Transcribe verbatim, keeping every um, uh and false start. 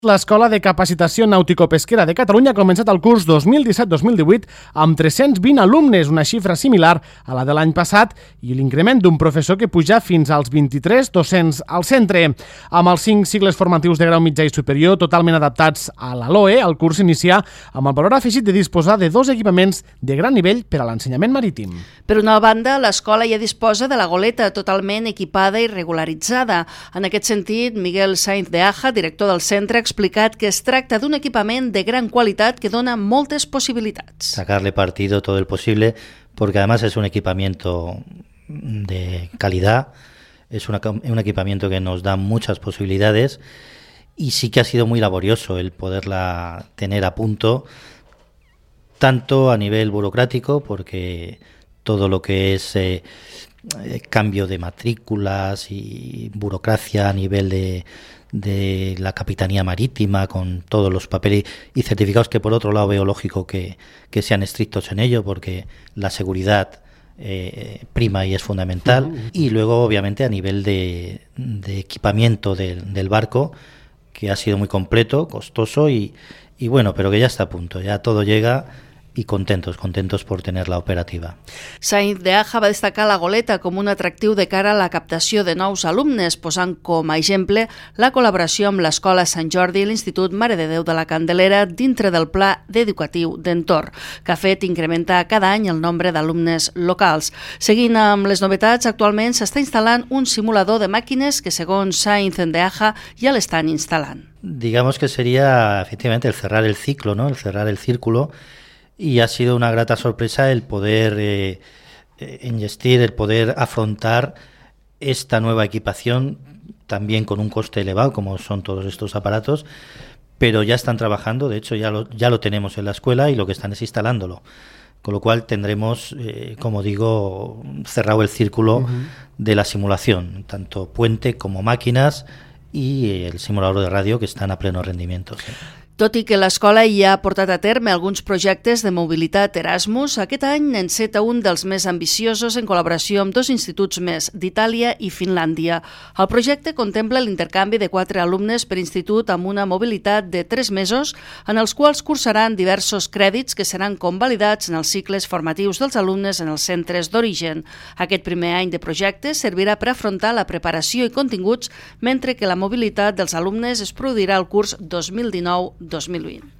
L'Escola de Capacitació Nàutico-Pesquera de Catalunya ha començat el curs dos mil disset dos mil divuit amb tres-cents vint alumnes, una xifra similar a la de l'any passat, i l'increment d'un professor que puja fins als vint-i-tres docents al centre. Amb els cinc cicles formatius de grau mitjà i superior totalment adaptats a la L O E, el curs s'inicia amb el valor afegit de disposar de dos equipaments de gran nivell per a l'ensenyament marítim. Per una banda, l'escola ja disposa de la goleta totalment equipada i regularitzada. En aquest sentit, Miguel Sainz de Aja, director del centre, ha explicat que es tracta d'un equipament de gran qualitat que dona moltes possibilitats. Sacarle partido todo el posible, porque además es un equipamiento de calidad, es una, un equipamiento que nos da muchas posibilidades y sí que ha sido muy laborioso el poderla tener a punto, tanto a nivel burocrático, porque todo lo que es eh, cambio de matrículas y burocracia a nivel de de la Capitanía Marítima, con todos los papeles y certificados, que por otro lado veo lógico que, que sean estrictos en ello, porque la seguridad eh, prima y es fundamental. Uh-huh. Y luego, obviamente, a nivel de, de equipamiento del, del barco, que ha sido muy completo, costoso y, y bueno, pero que ya está a punto, ya todo llega. I contentos, contentos por tener-la operativa. Sainz de Aja va destacar la goleta com un atractiu de cara a la captació de nous alumnes, posant com a exemple la col·laboració amb l'Escola Sant Jordi i l'Institut Mare de Déu de la Candelera dintre del Pla Educatiu d'Entorn, que ha fet incrementar cada any el nombre d'alumnes locals. Seguint amb les novetats, actualment s'està instal·lant un simulador de màquines que, segons Sainz de Aja, ja l'estan instal·lant. Digamos que sería efectivamente el cerrar el ciclo, ¿no? El cerrar el círculo. Y ha sido una grata sorpresa el poder eh, engestir, el poder afrontar esta nueva equipación, también con un coste elevado, como son todos estos aparatos, pero ya están trabajando, de hecho ya lo, ya lo tenemos en la escuela y lo que están es instalándolo. Con lo cual tendremos, eh, como digo, cerrado el círculo uh-huh. de la simulación, tanto puente como máquinas y el simulador de radio que están a pleno rendimiento. Sí. Tot i que l'escola ja ha portat a terme alguns projectes de mobilitat Erasmus, aquest any n'enceta un dels més ambiciosos en col·laboració amb dos instituts més, d'Itàlia i Finlàndia. El projecte contempla l'intercanvi de quatre alumnes per institut amb una mobilitat de tres mesos, en els quals cursaran diversos crèdits que seran convalidats en els cicles formatius dels alumnes en els centres d'origen. Aquest primer any de projecte servirà per afrontar la preparació i continguts, mentre que la mobilitat dels alumnes es produirà al curs dos mil dinou dos mil vint.